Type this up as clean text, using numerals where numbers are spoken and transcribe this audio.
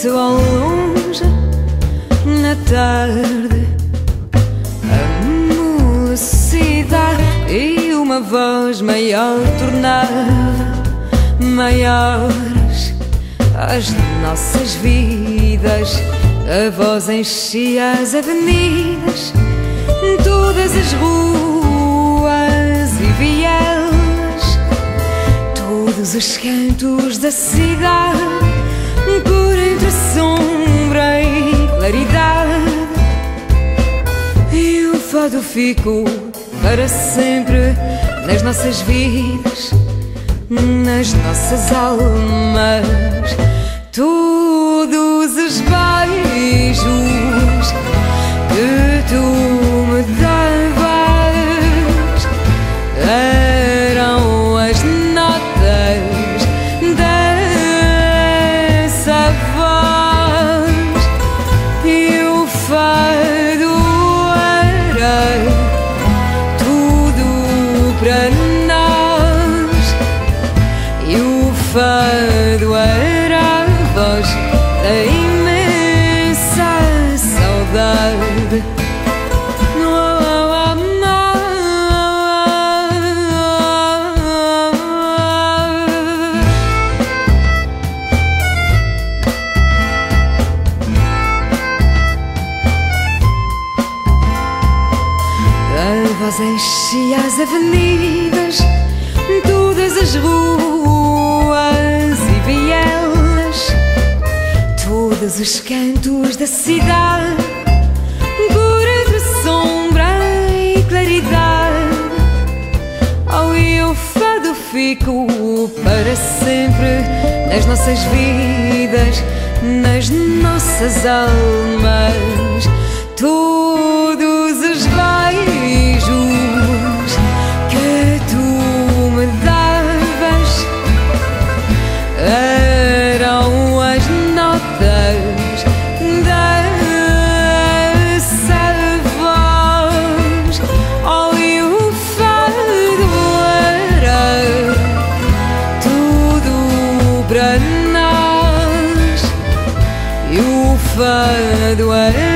isso ao longe, na tarde, amolecida, e uma voz maior tornava maiores as nossas vidas. A voz enchia as avenidas, todas as ruas e vielas, todos os cantos da cidade, por entre sombra e claridade. E o fado ficou para sempre nas nossas vidas, nas nossas almas. Todos os beijos que tu me davas eram as notas dessa voz, e o fado era tudo para nós, e o fado era a voz da imensa saudade. A voz enchia as avenidas, todas as ruas e vielas, todos os cantos da cidade, por entre sombra e claridade. Oh, e o fado ficou para sempre nas nossas vidas, nas nossas almas. Todos os beijos que tu me davas eram as notas dessa voz. Oh, e o fado era tudo para nós, e o fado era